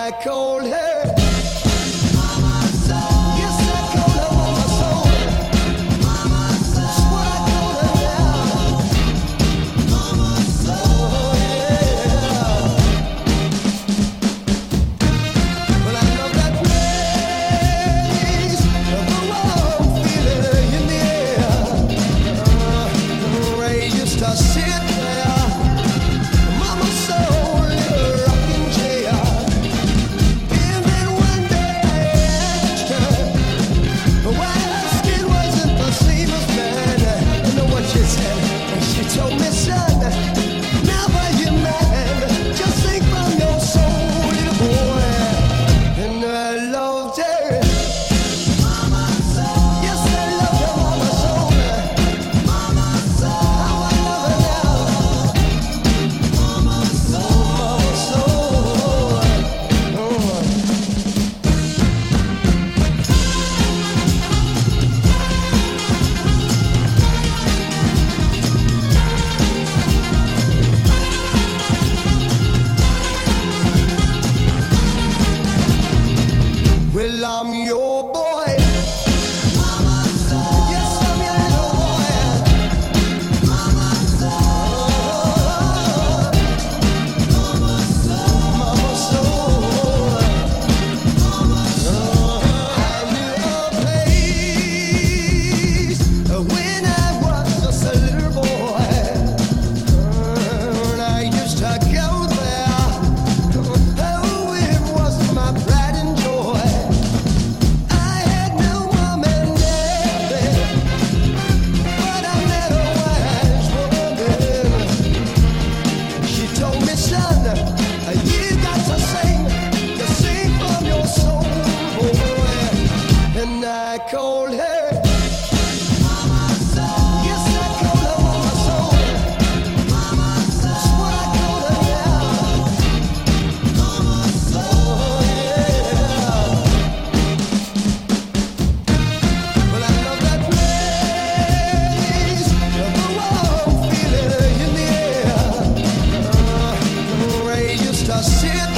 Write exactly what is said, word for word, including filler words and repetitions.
I called her Mama Soul. Yes, I called her Mama Soul. Mama Soul. That's what I called her now. Mama Soul. Oh, yeah. Well, I love that place. The warm feeling in the air. Uh, Ray used to sit there. Mama Soul in a rocking chair. And then one day I asked her why her skin wasn't the same as mine. You know what she said? She told me, son, never you mind. Just think from your soul, little boy. And I loved her. Mama Soul. Yes, I love her, Mama Soul. Mama Soul. How I love her now. Mama Soul. Mama Soul. Oh. Well, I'm your boy. Mama Soul. Yes, I'm your little boy. Mama Soul. Mama Soul. Mama Soul. I knew a place when I was just a little boy. And I used to go there. Oh, it was my pride and joy. I had no mom and dad, but I met a wise woman. She told me, son, you got to sing, you sing from your soul, boy. And I called her Mama Soul. Yes, I called her Mama Soul. Mama Soul. That's what I called her now. Mama Soul. Yeah. Well, I love that place. The warm feeling in the air. Uh, Ray used to sit